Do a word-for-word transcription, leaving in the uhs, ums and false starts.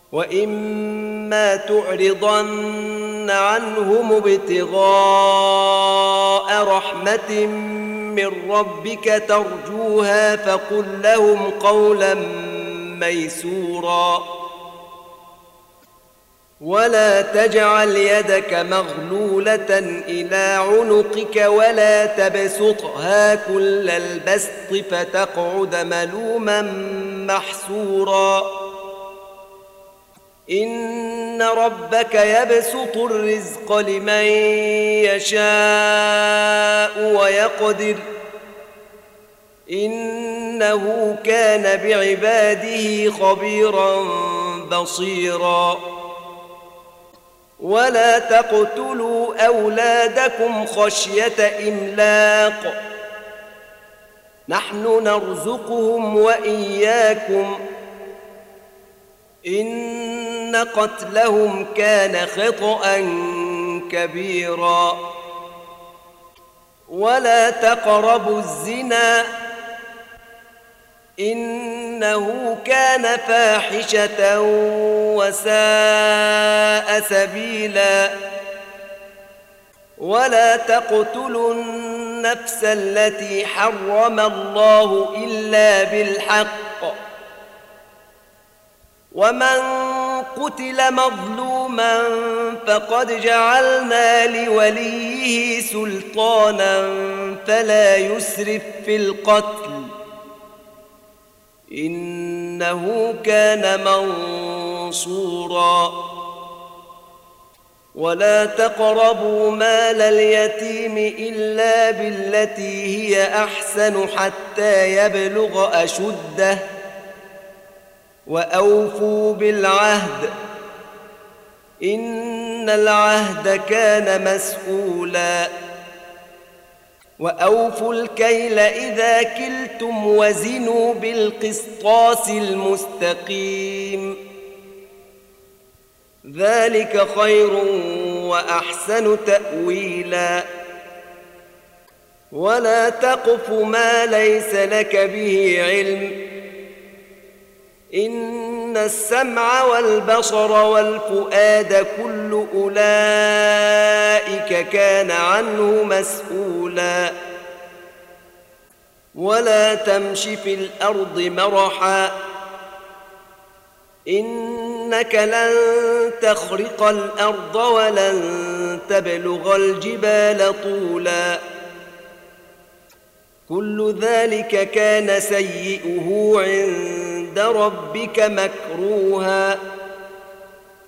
وإما تعرضن عنهم ابتغاء رحمة من ربك ترجوها فقل لهم قولا ميسورا ولا تجعل يدك مغلولة إلى عنقك ولا تبسطها كل البسط فتقعد ملوما محسورا إن ربك يبسط الرزق لمن يشاء ويقدر إنه كان بعباده خبيرا بصيرا ولا تقتلوا أولادكم خشية إملاق نحن نرزقهم وإياكم إن قتلهم كان خطأ كبيرا ولا تقربوا الزنا إنه كان فاحشة وساء سبيلا ولا تقتلوا النفس التي حرم الله إلا بالحق ومن قتل مظلوما فقد جعلنا لوليه سلطانا فلا يسرف في القتل إنه كان منصورا ولا تقربوا مال اليتيم إلا بالتي هي أحسن حتى يبلغ أشده وأوفوا بالعهد إن العهد كان مسؤولا وأوفوا الكيل إذا كلتم وزنوا بالقسطاس المستقيم ذلك خير وأحسن تأويلا ولا تقف ما ليس لك به علم إن السمع والبصر والفؤاد كل أولئك كان عنه مسؤولا ولا تمش في الأرض مرحا إنك لن تخرق الأرض ولن تبلغ الجبال طولا كل ذلك كان سيئه عند ربك مكروها